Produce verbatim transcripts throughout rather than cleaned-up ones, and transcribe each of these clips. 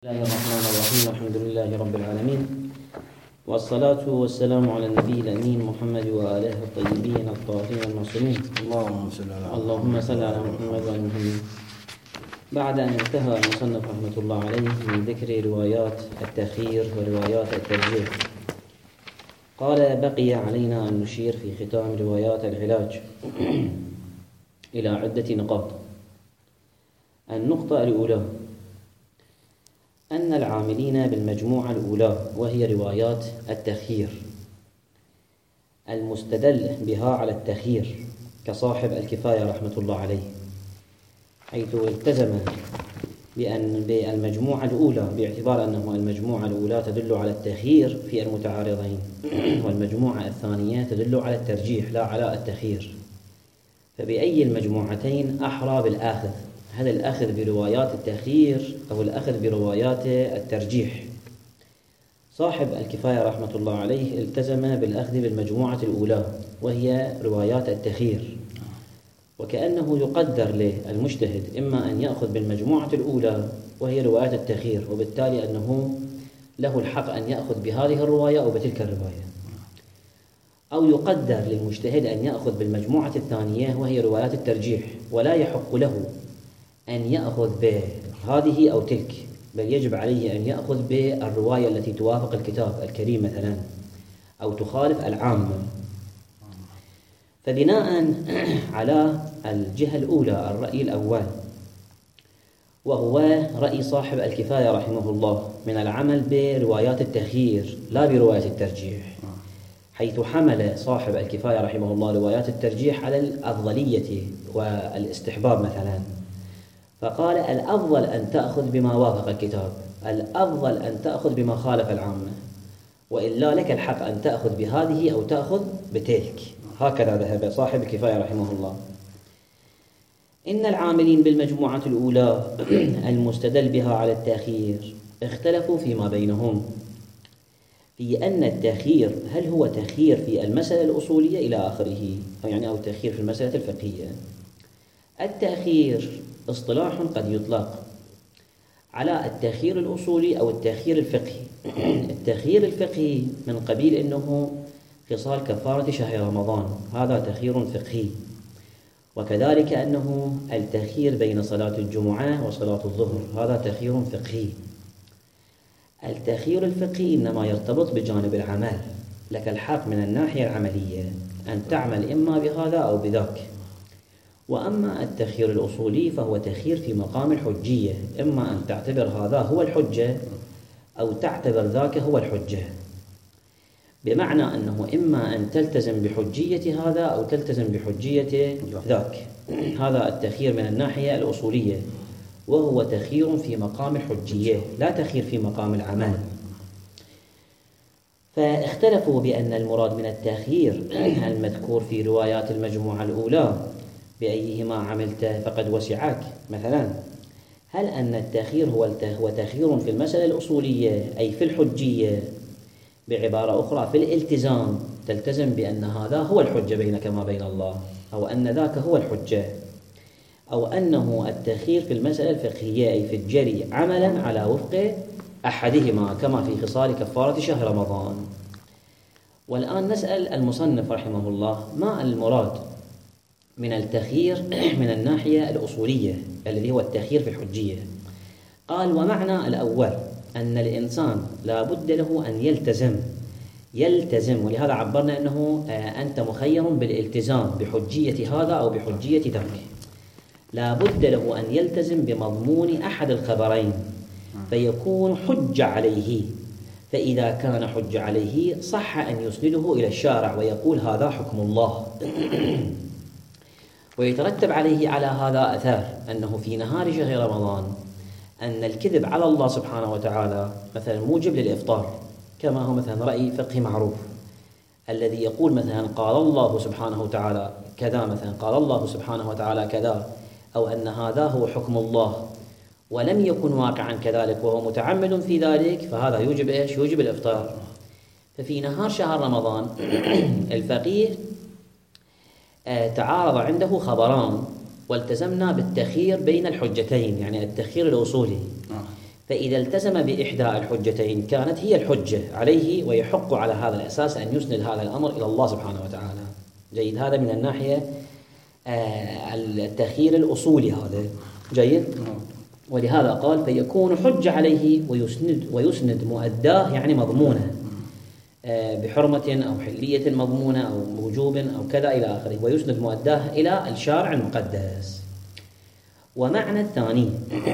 بسم الله الرحمن الرحيم. الحمد لله رب العالمين، والصلاة والسلام على النبي الأمين محمد وآله الطيبين الطاهرين المعصومين. اللهم صل على اللهم صل على محمد وآل محمد. بعد أن انتهى المصنف رحمة الله عليه من ذكر روايات التأخير وروايات الترجيح، قال: بقي علينا أن نشير في ختام روايات العلاج إلى عدة نقاط. النقطة الأولى أن العاملين بالمجموعة الأولى وهي روايات التخيير المستدل بها على التخيير كصاحب الكفاية رحمة الله عليه، حيث التزم بأن بالمجموعة الأولى باعتبار أنه المجموعة الأولى تدل على التخيير في المتعارضين، والمجموعة الثانية تدل على الترجيح لا على التخيير، فبأي المجموعتين أحرى بالآخذ؟ هل الأخذ بروايات التخيير أو الأخذ بروايات الترجيح؟ صاحب الكفاية رحمة الله عليه التزم بالأخذ بالمجموعة الأولى وهي روايات التخيير، وكأنه يقدر للمجتهد إما أن يأخذ بالمجموعة الأولى وهي روايات التخيير، وبالتالي أنه له الحق أن يأخذ بهذه الرواية أو بتلك الرواية، أو يقدر للمجتهد أن يأخذ بالمجموعة الثانية وهي روايات الترجيح، ولا يحق له أن يأخذ بهذه أو تلك، بل يجب عليه أن يأخذ بالرواية التي توافق الكتاب الكريم مثلا أو تخالف العامة. فبناء على الجهة الأولى الرأي الأول، وهو رأي صاحب الكفاية رحمه الله من العمل بروايات التخيير لا برواية الترجيح، حيث حمل صاحب الكفاية رحمه الله روايات الترجيح على الأفضلية والاستحباب مثلا، فقال: الأفضل أن تأخذ بما وافق الكتاب، الأفضل أن تأخذ بما خالف العامة، وإلا لك الحق أن تأخذ بهذه أو تأخذ بتلك. هكذا ذهب صاحب الكفاية رحمه الله. إن العاملين بالمجموعة الأولى المستدل بها على التأخير اختلفوا فيما بينهم في أن التأخير هل هو تأخير في المسألة الأصولية إلى آخره، أو يعني أو تأخير في المسألة الفقهية. التأخير اصطلاح قد يطلق على التأخير الأصولي أو التأخير الفقهي. التأخير الفقهي من قبيل أنه خصال كفارة شهر رمضان، هذا تأخير فقهي، وكذلك أنه التأخير بين صلاة الجمعة وصلاة الظهر، هذا تأخير فقهي. التأخير الفقهي إنما يرتبط بجانب العمل، لك الحق من الناحية العملية أن تعمل إما بهذا أو بذاك. وأما التأخير الأصولي فهو تأخير في مقام الحجية، إما أن تعتبر هذا هو الحجة أو تعتبر ذاك هو الحجة، بمعنى أنه إما أن تلتزم بحجية هذا أو تلتزم بحجية ذاك. هذا التأخير من الناحية الأصولية، وهو تأخير في مقام الحجية لا تأخير في مقام العمل. فاختلفوا بأن المراد من التأخير المذكور في روايات المجموعة الأولى بأيهما عملت فقد وسعك مثلا، هل أن التأخير هو تأخير في المسألة الأصولية أي في الحجية، بعبارة أخرى في الالتزام، تلتزم بأن هذا هو الحجة بينك وما بين الله، أو أن ذاك هو الحجة، أو أنه التأخير في المسألة الفقهية أي في الجري عملا على وفق أحدهما كما في خصال كفارة شهر رمضان. والآن نسأل المصنف رحمه الله ما المراد من التأخير من الناحية الأصولية الذي هو التأخير في الحجية. قال: ومعنى الأول أن الإنسان لا بد له أن يلتزم يلتزم ولهذا عبرنا أنه أنت مخير بالالتزام بحجية هذا أو بحجية ذاك. لا بد له أن يلتزم بمضمون أحد الخبرين فيكون حج عليه، فإذا كان حج عليه صح أن يسنده إلى الشارع ويقول هذا حكم الله، ويترتب عليه على هذا أثار أنه في نهار شهر رمضان أن الكذب على الله سبحانه وتعالى مثلا موجب للإفطار، كما هو مثلا رأي فقهي معروف الذي يقول مثلا قال الله سبحانه وتعالى كذا، مثلا قال الله سبحانه وتعالى كذا، أو أن هذا هو حكم الله ولم يكن واقعا كذلك وهو متعمد في ذلك، فهذا يوجب إيش؟ يوجب الإفطار. ففي نهار شهر رمضان الفقيه تعارض عنده خبران والتزمنا بالتخيير بين الحجتين، يعني التخيير الأصولي، فإذا التزم بإحدى الحجتين كانت هي الحجة عليه، ويحق على هذا الأساس أن يسند هذا الأمر إلى الله سبحانه وتعالى. جيد، هذا من الناحية التخيير الأصولي هذا جيد. ولهذا قال فيكون حجة عليه ويسند, ويسند مؤداه يعني مضمونه بحرمة أو حلية مضمونة أو وجوب أو كذا إلى آخره، ويسند مؤداه إلى الشارع المقدس. ومعنى الثاني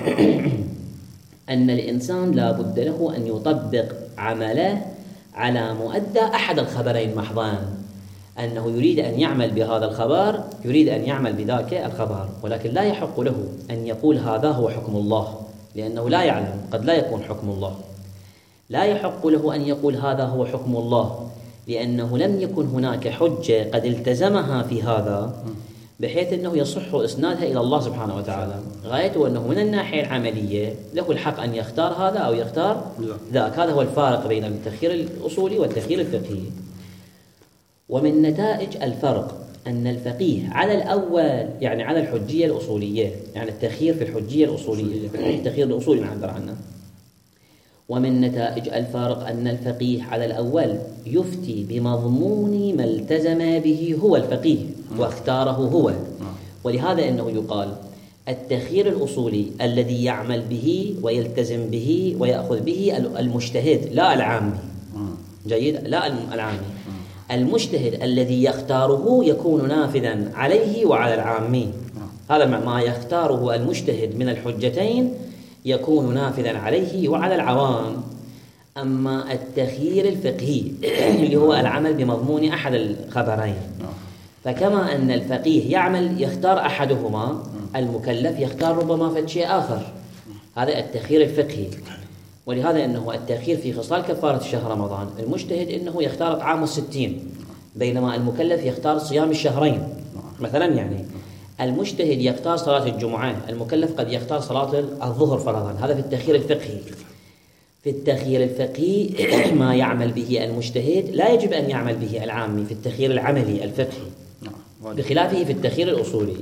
أن الإنسان لا بد له أن يطبق عمله على مؤدى أحد الخبرين محضان، أنه يريد أن يعمل بهذا الخبر، يريد أن يعمل بذاك الخبر، ولكن لا يحق له أن يقول هذا هو حكم الله، لأنه لا يعلم، قد لا يكون حكم الله. لا يحق له أن يقول هذا هو حكم الله، لأنه لم يكن هناك حجة قد التزمها في هذا بحيث أنه يصح إسنادها إلى الله سبحانه وتعالى. غايته أنه من الناحية العملية له الحق أن يختار هذا أو يختار ذاك. هذا هو الفارق بين التخيير الأصولي والتخيير الفقهي. ومن نتائج الفرق أن الفقيه على الأول يعني على الحجية الأصولية، يعني التخيير في الحجية الأصولية، التخيير الأصولي نعبر عنه. ومن نتائج الفارق أن الفقيه على الأول يفتي بمضمون ما التزم به هو الفقيه واختاره هو. ولهذا أنه يقال التخيير الأصولي الذي يعمل به ويلتزم به ويأخذ به المجتهد لا العامي. جيد، لا العامي. المجتهد الذي يختاره يكون نافذا عليه وعلى العامي. هذا ما يختاره المجتهد من الحجتين يكون نافذا عليه وعلى العوام. أما التخيير الفقهي اللي هو العمل بمضمون أحد الخبرين، فكما أن الفقيه يعمل يختار أحدهما، المكلف يختار ربما فد شيء آخر. هذا التخيير الفقهي. ولهذا أنه التخيير في خصال كفارة شهر رمضان، المجتهد أنه يختار طعام الستين، بينما المكلف يختار صيام الشهرين مثلا. يعني المجتهد يختار صلاة الجمعة، المكلف قد يختار صلاة الظهر فرضا. هذا في التخيير الفقهي. في التخيير الفقهي ما يعمل به المجتهد لا يجب أن يعمل به العامي في التخيير العملي الفقهي، بخلافه في التخيير الأصولي.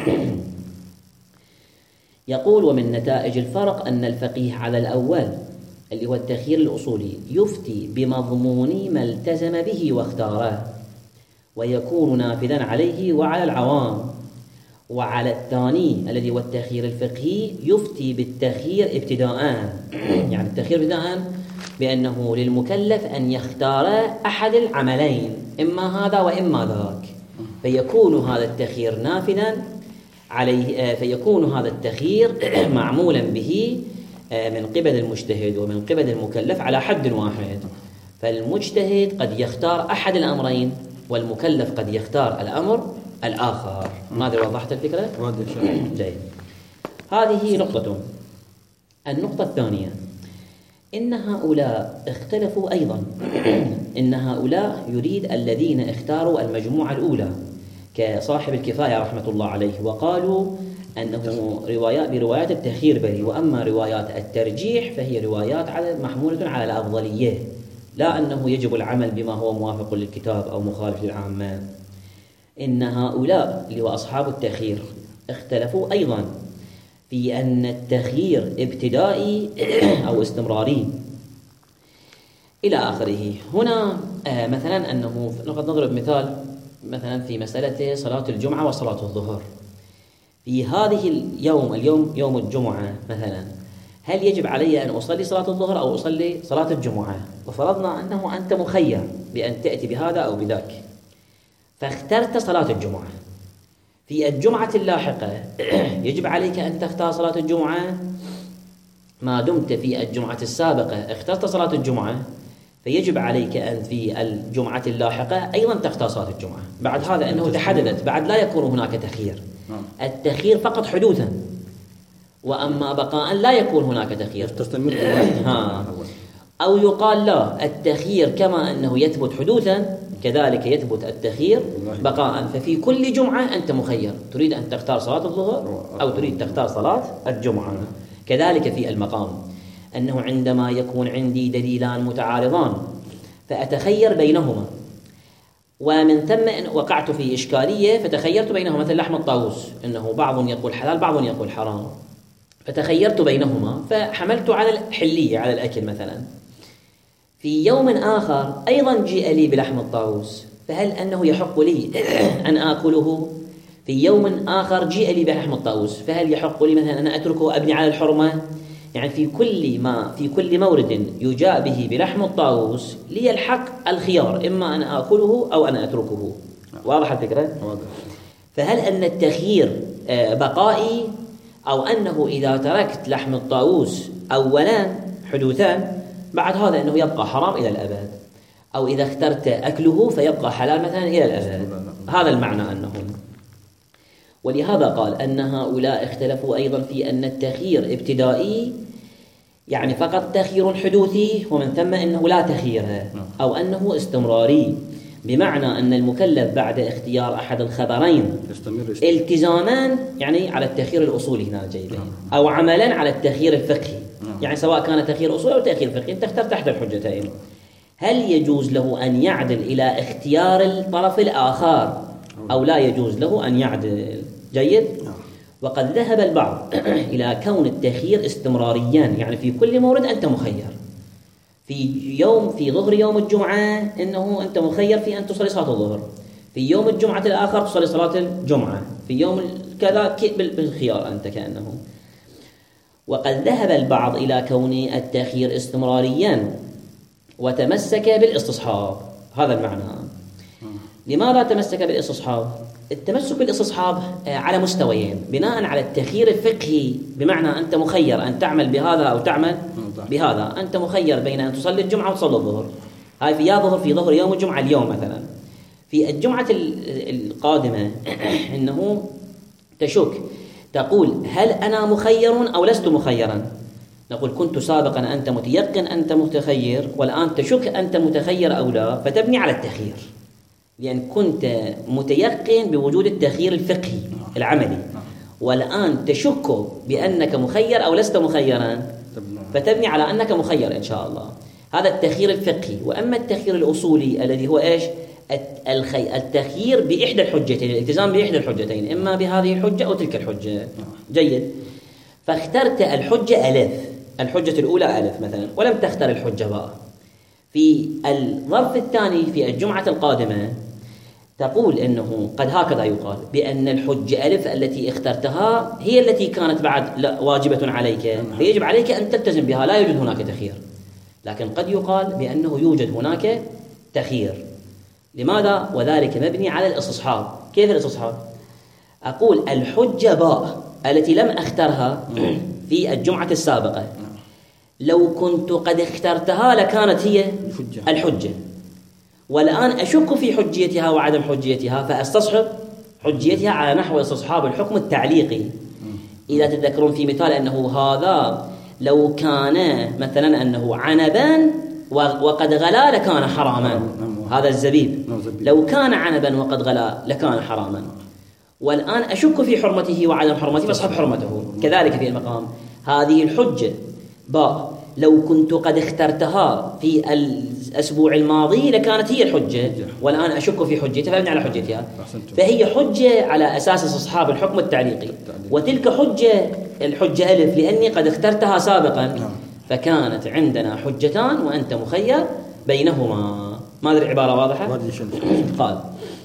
يقول ومن نتائج الفرق أن الفقيه على الأول اللي هو التخيير الأصولي يفتي بمضمون ما التزم به واختاره ويكون نافذا عليه وعلى العوام. وعلى الثاني الذي هو التخيير الفقهي يفتي بالتخيير ابتداء، يعني التخيير ابتداء بأنه للمكلف أن يختار أحد العملين، إما هذا وإما ذاك، فيكون هذا التخيير نافذا عليه، فيكون هذا التخيير معمولا به من قبل المجتهد ومن قبل المكلف على حد واحد. فالمجتهد قد يختار أحد الأمرين والمكلف قد يختار الأمر الآخر. ماذا وضحت الفكرة؟ جيد. هذه نقطة. النقطة الثانية إن هؤلاء اختلفوا أيضا. إن هؤلاء يريد الذين اختاروا المجموعة الأولى كصاحب الكفاية رحمة الله عليه، وقالوا أنه روايات بروايات التخيير بري، وأما روايات الترجيح فهي روايات على محمولة على الأفضلية، لا أنه يجب العمل بما هو موافق للكتاب أو مخالف للعامة. إن هؤلاء اللي هو أصحاب التخيير اختلفوا أيضا في أن التخيير ابتدائي أو استمراري إلى آخره. هنا آه مثلا أنه نقد نضرب مثال مثلا في مسألة صلاة الجمعة وصلاة الظهر. في هذه اليوم اليوم يوم الجمعة مثلا، هل يجب علي أن أصلي صلاة الظهر أو أصلي صلاة الجمعة؟ وفرضنا أنه أنت مخير بأن تأتي بهذا أو بذاك، فاخترت صلاة الجمعة. في الجمعة اللاحقة يجب عليك أن تختار صلاة الجمعة ما دمت في الجمعة السابقة اخترت صلاة الجمعة، فيجب عليك أن في الجمعة اللاحقة أيضا تختار صلاة الجمعة. بعد هذا أنه تحددت، بعد لا يكون هناك تخيير. التخيير فقط حدوثا، وأما بقاء لا يكون هناك تخيير. ها. أو يقال لا، التخيير كما أنه يثبت حدوثا كذلك يثبت التخيير بقاء، ففي كل جمعة أنت مخير، تريد أن تختار صلاة الظهر أو تريد تختار صلاة الجمعة. كذلك في المقام أنه عندما يكون عندي دليلان متعارضان فأتخير بينهما، ومن ثم إن وقعت في إشكالية فتخيرت بينهما، مثل لحم الطاووس، إنه بعض يقول حلال بعض يقول حرام، فتخيرت بينهما فحملت على الحلية على الأكل مثلا. في يوم آخر أيضا جيء لي بلحم الطاووس، فهل أنه يحق لي أن آكله؟ في يوم آخر جيء لي بلحم الطاووس، فهل يحق لي مثلا أن أتركه وأبني على الحرمة؟ يعني في كل ما في كل مورد يجاء به بلحم الطاووس لي الحق الخيار، إما أن آكله أو أن أتركه. واضح الفكرة؟ واضح. فهل أن التخيير بقائي، أو أنه إذا تركت لحم الطاووس أولا حدوثان بعد هذا أنه يبقى حرام إلى الأبد، أو إذا اخترت أكله فيبقى حلال مثلا إلى الأبد؟ هذا المعنى أنهم. ولهذا قال أن هؤلاء اختلفوا أيضا في أن التخيير ابتدائي، يعني فقط تخيير حدوثي، ومن ثم أنه لا تخيير، أو أنه استمراري، بمعنى أن المكلف بعد اختيار أحد الخبرين التزاما يعني على التخيير الأصولي هنا جيدا، أو عملا على التخيير الفقهي، يعني سواء كان تخيير أصولي أو تخيير فقهي، أنت اخترت أحد الحجتين، هل يجوز له أن يعدل إلى اختيار الطرف الآخر أو لا يجوز له أن يعدل؟ جيد. وقد ذهب البعض إلى كون التخيير استمراريا، يعني في كل مورد أنت مخير. في يوم في ظهر يوم الجمعة إنه أنت مخير في أن تصلي صلاة الظهر، في يوم الجمعة الآخر تصلي صلاة الجمعة، في يوم كذا بالخيار أنت كأنه. وقد ذهب البعض إلى كون التخيير استمراريا وتمسك بالاستصحاب، هذا المعنى. لماذا تمسك بالاستصحاب؟ التمسك بالاستصحاب على مستويين، بناء على التخيير الفقهي، بمعنى أنت مخير أن تعمل بهذا أو تعمل بهذا، أنت مخير بين أن تصلي الجمعة وتصلي الظهر، هاي في يا ظهر في ظهر يوم الجمعة اليوم مثلا. في الجمعة القادمة إنه تشك، تقول هل أنا مخير أو لست مخيرا؟ نقول كنت سابقا أنت متيقن أنت متخير، والآن تشك أنت متخير أو لا، فتبني على التخيير، لأن كنت متيقن بوجود التخيير الفقهي العملي، والآن تشك بأنك مخير أو لست مخيرا، فتبني على أنك مخير إن شاء الله. هذا التخيير الفقهي. وأما التخيير الأصولي الذي هو إيش؟ التخيير بإحدى الحجتين، الالتزام بإحدى الحجتين، إما بهذه الحجة أو تلك الحجة. جيد. فاخترت الحجة ألف، الحجة الأولى ألف مثلا، ولم تختر الحجة باء. في الظرف الثاني في الجمعة القادمة تقول إنه قد هكذا يقال بأن الحجة ألف التي اخترتها هي التي كانت بعد واجبة عليك، فيجب عليك أن تلتزم بها، لا يوجد هناك تخيير. لكن قد يقال بأنه يوجد هناك تخيير. لماذا؟ وذلك مبني على الاستصحاب. كيف الاستصحاب؟ أقول الحجة باء التي لم أخترها في الجمعة السابقة، لو كنت قد اخترتها لكانت هي الحجة، والآن أشك في حجيتها وعدم حجيتها، فأستصحب حجيتها على نحو استصحاب الحكم التعليقي. إذا تذكرون في مثال أنه هذا لو كان مثلا أنه عنبا وقد غلا لكان حراما، هذا الزبيب لو كان عنبا وقد غلا لكان حراما، والآن أشك في حرمته وعدم حرمته فأصحب حرمته. كذلك في المقام هذه الحجة باء لو كنت قد اخترتها في الأسبوع الماضي لكانت هي الحجة، والآن أشك في حجتها فأبني على حجتها، فهي حجة على أساس استصحاب الحكم التعليقي. وتلك حجة الحجة ألف لأني قد اخترتها سابقا، فكانت عندنا حجتان وأنت مخير بينهما. ما أدري عبارة واضحة؟ قال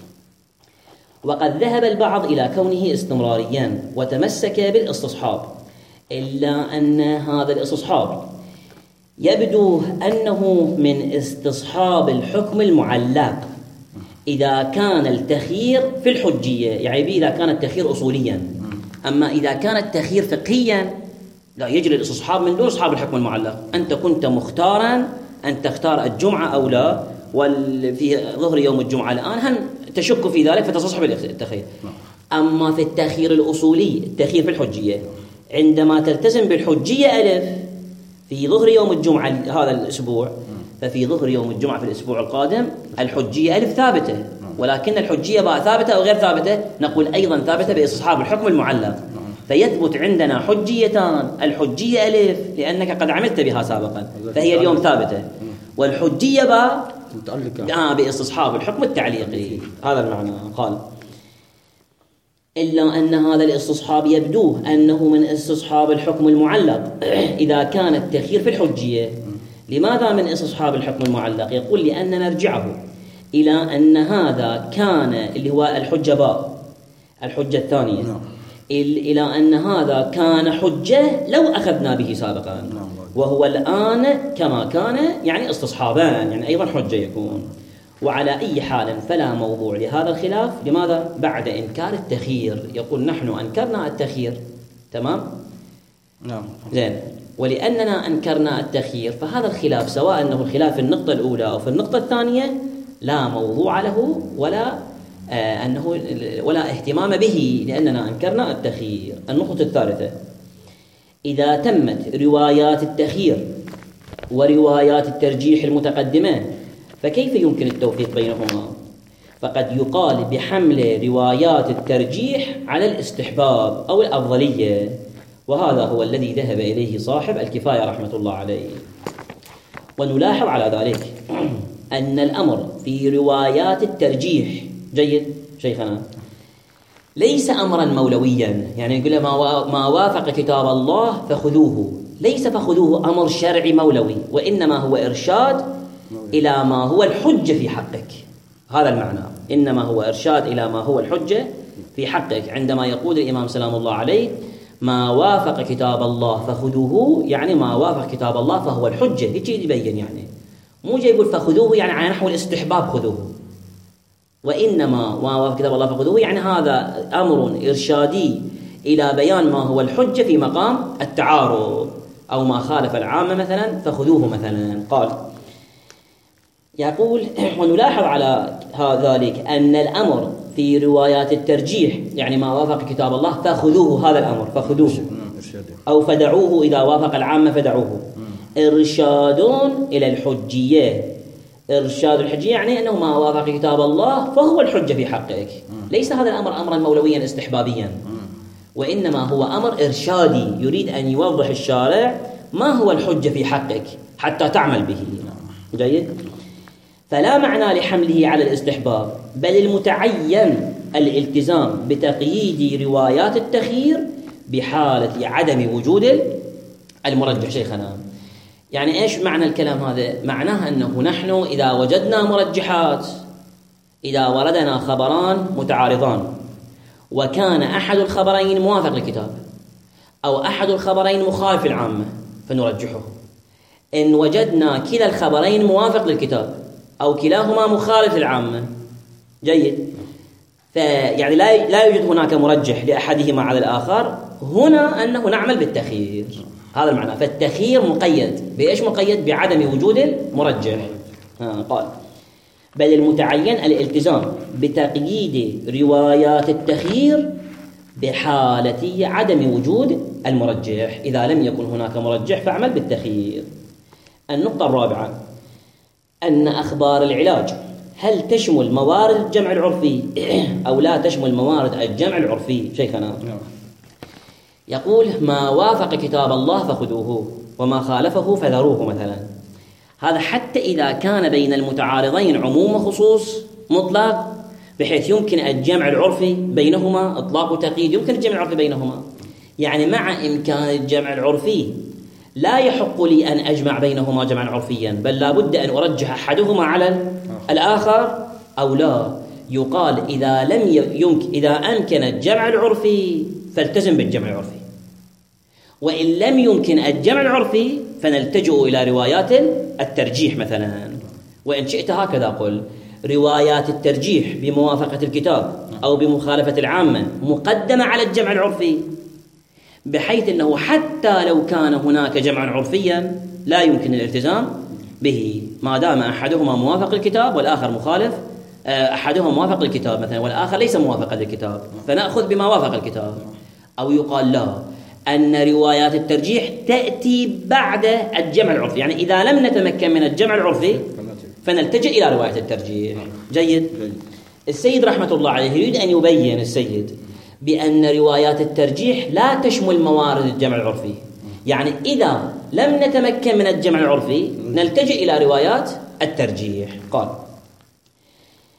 وقد ذهب البعض إلى كونه استمراريا وتمسك بالاستصحاب، إلا أن هذا الاستصحاب يبدو أنه من استصحاب الحكم المعلق إذا كان التخيير في الحجية، يعني إذا كان التخيير أصوليا. أما إذا كان التخيير فقهيا لا يجري الاستصحاب من دون اصحاب الحكم المعلق. أنت كنت مختارا أن تختار الجمعة أو لا، وفي ظهر يوم الجمعة الآن هل تشك في ذلك فتصحب التخيير. أما في التخيير الأصولي التخيير في الحجية، عندما تلتزم بالحجية ألف في ظهر يوم الجمعة هذا الأسبوع، ففي ظهر يوم الجمعة في الأسبوع القادم الحجية ألف ثابتة، ولكن الحجية باء ثابتة أو غير ثابتة، نقول أيضا ثابتة باستصحاب الحكم المعلق. فيثبت عندنا حجيتان، الحجية ألف لأنك قد عملت بها سابقا فهي اليوم ثابتة، والحجية باء متعلقة باستصحاب الحكم التعليقي. هذا المعنى. قال إلا أن هذا الاستصحاب يبدوه أنه من استصحاب الحكم المعلق إذا كان التخيير في الحجية. لماذا من استصحاب الحكم المعلق؟ يقول لأننا نرجعه إلى أن هذا كان اللي هو الحجة باء الحجة الثانية إلى أن هذا كان حجة لو أخذنا به سابقا، وهو الآن كما كان يعني استصحابان يعني أيضا حجة يكون. وعلى أي حال فلا موضوع لهذا الخلاف. لماذا؟ بعد إنكار التخيير. يقول نحن أنكرنا التخيير، تمام؟ نعم زين. ولأننا أنكرنا التخيير فهذا الخلاف سواء أنه الخلاف في النقطة الأولى أو في النقطة الثانية لا موضوع له ولا آه أنه ولا اهتمام به، لأننا أنكرنا التخيير. النقطة الثالثة: إذا تمت روايات التخيير وروايات الترجيح المتقدمة فكيف يمكن التوفيق بينهما؟ فقد يقال بحمل روايات الترجيح على الاستحباب أو الأفضلية، وهذا هو الذي ذهب إليه صاحب الكفاية رحمة الله عليه. ونلاحظ على ذلك أن الأمر في روايات الترجيح جيد شيخنا ليس أمرا مولويا، يعني يقول ما وافق كتاب الله فخذوه، ليس فخذوه أمر شرعي مولوي، وإنما هو إرشاد إلى ما هو الحجة في حقك. هذا المعنى، إنما هو إرشاد إلى ما هو الحجة في حقك. عندما يقول الإمام سلام الله عليه ما وافق كتاب الله فخذوه، يعني ما وافق كتاب الله فهو الحجة. يجي يبين يعني مو جاي يقول فخذوه يعني على نحو الاستحباب خذوه، وإنما ما وافق كتاب الله فخذوه يعني هذا أمر إرشادي إلى بيان ما هو الحجة في مقام التعارض، أو ما خالف العامة مثلا فخذوه مثلا. قال يقول ونلاحظ على ذلك أن الأمر في روايات الترجيح يعني ما وافق كتاب الله فخذوه، هذا الأمر فخذوه، أو فدعوه إذا وافق العامة فدعوه، إرشاد إلى الحجية. إرشاد الحجية يعني أنه ما وافق كتاب الله فهو الحجة في حقك. ليس هذا الأمر أمرا مولويا استحبابيا، وإنما هو أمر إرشادي يريد أن يوضح الشارع ما هو الحجة في حقك حتى تعمل به. جيد. فلا معنى لحمله على الاستحباب، بل المتعين الالتزام بتقييد روايات التخيير بحالة عدم وجود المرجح. شيخنا يعني إيش معنى الكلام هذا؟ معناه أنه نحن إذا وجدنا مرجحات، إذا وردنا خبران متعارضان وكان أحد الخبرين موافق للكتاب أو أحد الخبرين مخالف العامة فنرجحه. إن وجدنا كلا الخبرين موافق للكتاب أو كلاهما مخالف العامة جيد، فيعني لا لا يوجد هناك مرجح لأحدهما على الآخر، هنا أنه نعمل بالتخيير. هذا المعنى. فالتخيير مقيد بإيش؟ مقيد بعدم وجود المرجح. قال بل المتعين الالتزام بتقييد روايات التخيير بحالة عدم وجود المرجح. إذا لم يكن هناك مرجح فاعمل بالتخيير. النقطة الرابعة أن أخبار العلاج هل تشمل موارد الجمع العرفي أو لا تشمل موارد الجمع العرفي؟ شيخنا يقول ما وافق كتاب الله فخذوه وما خالفه فذروه مثلا. هذا حتى إذا كان بين المتعارضين عموم وخصوص مطلق بحيث يمكن الجمع العرفي بينهما، إطلاق وتقييد يمكن الجمع العرفي بينهما. يعني مع إمكان الجمع العرفي لا يحق لي أن أجمع بينهما جمعا عرفيا، بل لا بد أن أرجح أحدهما على الآخر أو لا. يقال إذا لم يمكن إذا أمكن الجمع العرفي فالتزم بالجمع العرفي، وإن لم يمكن الجمع العرفي فنلتجئ إلى روايات الترجيح مثلا. وإن شئت هكذا قل روايات الترجيح بموافقة الكتاب أو بمخالفة العامة مقدمة على الجمع العرفي، بحيث أنه حتى لو كان هناك جمعا عرفيا لا يمكن الالتزام به ما دام أحدهما موافق للكتاب والآخر مخالف، أحدهما موافق للكتاب مثلا والآخر ليس موافقا للكتاب فنأخذ بما وافق الكتاب. أو يقال لا، أن روايات الترجيح تأتي بعد الجمع العرفي، يعني إذا لم نتمكن من الجمع العرفي فنلتجئ إلى رواية الترجيح. جيد. السيد رحمة الله عليه يريد أن يبين السيد بأن روايات الترجيح لا تشمل موارد الجمع العرفي، يعني إذا لم نتمكن من الجمع العرفي نلتجئ إلى روايات الترجيح. قال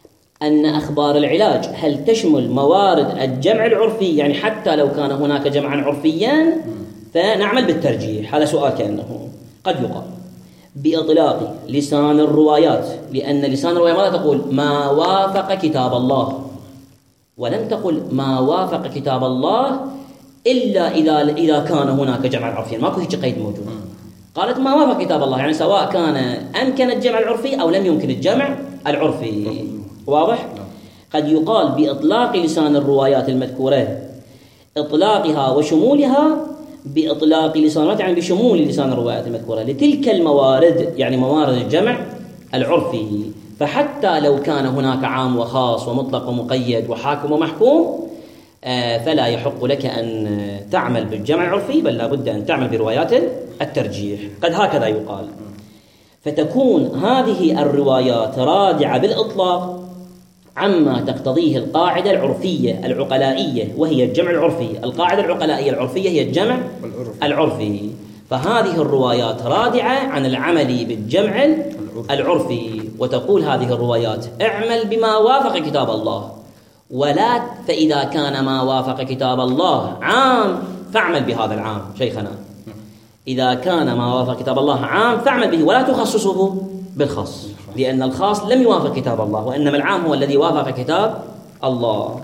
أن أخبار العلاج هل تشمل موارد الجمع العرفي، يعني حتى لو كان هناك جمعا عرفيا فنعمل بالترجيح. هذا سؤال كأنه قد يقال بإطلاق لسان الروايات، لأن لسان الروايات ماذا تقول؟ ما وافق كتاب الله، ولم تقل ما وافق كتاب الله إلا إذا إذا كان هناك جمع عرفي، ماكو هيك قيد موجود. قالت ما وافق كتاب الله، يعني سواء كان أمكن الجمع العرفي أو لم يمكن الجمع العرفي. واضح؟ قد يقال بإطلاق لسان الروايات المذكورة، إطلاقها وشمولها بإطلاق لسان، يعني بشمول لسان الروايات المذكورة لتلك الموارد، يعني موارد الجمع العرفي. فحتى لو كان هناك عام وخاص ومطلق ومقيد وحاكم ومحكوم فلا يحق لك أن تعمل بالجمع العرفي، بل لابد أن تعمل بروايات الترجيح. قد هكذا يقال. فتكون هذه الروايات رادعة بالإطلاق عما تقتضيه القاعدة العرفية العقلائية، وهي الجمع العرفي. القاعدة العقلائية العرفية هي الجمع العرفي. فهذه الروايات رادعة عن العمل بالجمع العرفي. وتقول هذه الروايات اعمل بما وافق كتاب الله، ولا فإذا كان ما وافق كتاب الله عام فاعمل بهذا العام. شيخنا إذا كان ما وافق كتاب الله عام فاعمل به، ولا تخصصه بالخاص، لأن الخاص لم يوافق كتاب الله، وإنما العام هو الذي وافق كتاب الله.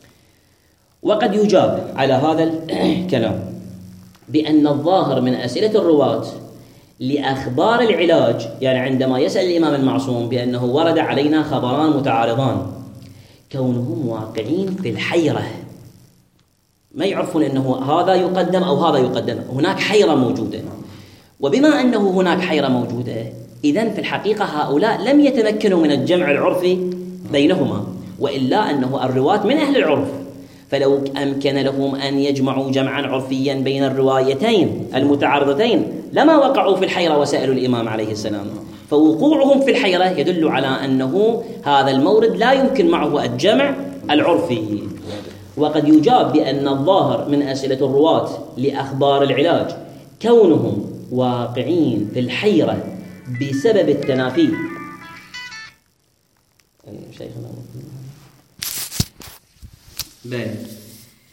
وقد يجاب على هذا الكلام بأن الظاهر من أسئلة الرواة لأخبار العلاج، يعني عندما يسأل الإمام المعصوم بأنه ورد علينا خبران متعارضان، كونهم واقعين في الحيرة، ما يعرفون أنه هذا يقدم أو هذا يقدم، هناك حيرة موجودة. وبما أنه هناك حيرة موجودة، إذن في الحقيقة هؤلاء لم يتمكنوا من الجمع العرفي بينهما، وإلا أنه الرواة من أهل العرف، فلو أمكن لهم أن يجمعوا جمعا عرفيا بين الروايتين المتعارضتين لما وقعوا في الحيرة وسألوا الإمام عليه السلام. فوقوعهم في الحيرة يدل على أنه هذا المورد لا يمكن معه الجمع العرفي. وقد يجاب بأن الظاهر من أسئلة الرواة لأخبار العلاج كونهم واقعين في الحيرة بسبب التنافي. شيخنا بل